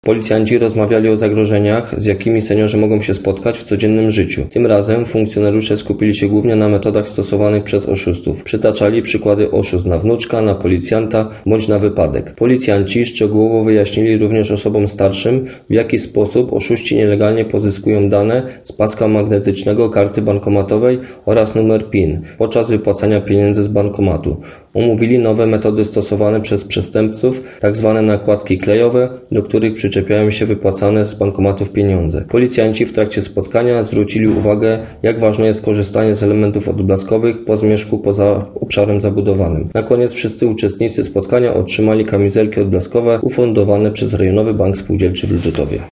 Policjanci rozmawiali o zagrożeniach, z jakimi seniorzy mogą się spotkać w codziennym życiu. Tym razem funkcjonariusze skupili się głównie na metodach stosowanych przez oszustów. Przytaczali przykłady oszustw na wnuczka, na policjanta bądź na wypadek. Policjanci szczegółowo wyjaśnili również osobom starszym, w jaki sposób oszuści nielegalnie pozyskują dane z paska magnetycznego karty bankomatowej oraz numer PIN podczas wypłacania pieniędzy z bankomatu. Omówili nowe metody stosowane przez przestępców, tzw. nakładki klejowe, do których przyczepiają się wypłacane z bankomatów pieniądze. Policjanci w trakcie spotkania zwrócili uwagę, jak ważne jest korzystanie z elementów odblaskowych po zmierzchu poza obszarem zabudowanym. Na koniec wszyscy uczestnicy spotkania otrzymali kamizelki odblaskowe ufundowane przez Rejonowy Bank Spółdzielczy w Lutowie.